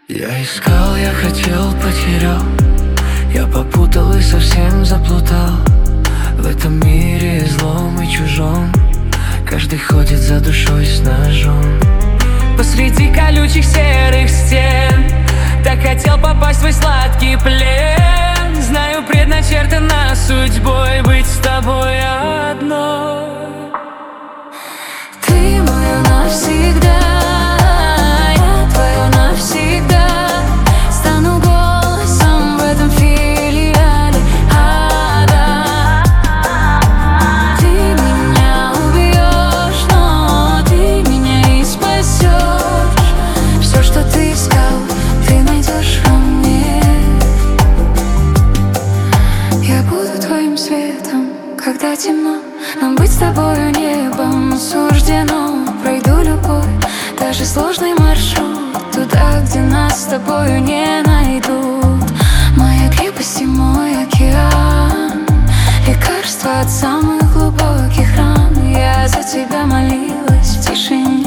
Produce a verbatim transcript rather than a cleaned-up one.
Я искал, я хотел, потерял. Я попутал и совсем заплутал. В этом мире злом и чужом каждый ходит за душой с ножом. Посреди колючих серых стен так хотел попасть в твой сладкий плен. Знаю, предначертано судьбой быть с тобой одной. Ты моя навсегда, я твоя навсегда. Стану голосом в этом филиале ада. Ты меня убьешь, но ты меня и спасешь. Все, что ты искал, ты найдешь во мне. Я буду твоим светом, когда темно. Нам быть с тобою небом суждено. Пройду любой, даже сложный маршрут туда, где нас с тобою не найдут. Моя крепость и мой океан, лекарство от самых глубоких ран. Я за тебя молилась в тишине.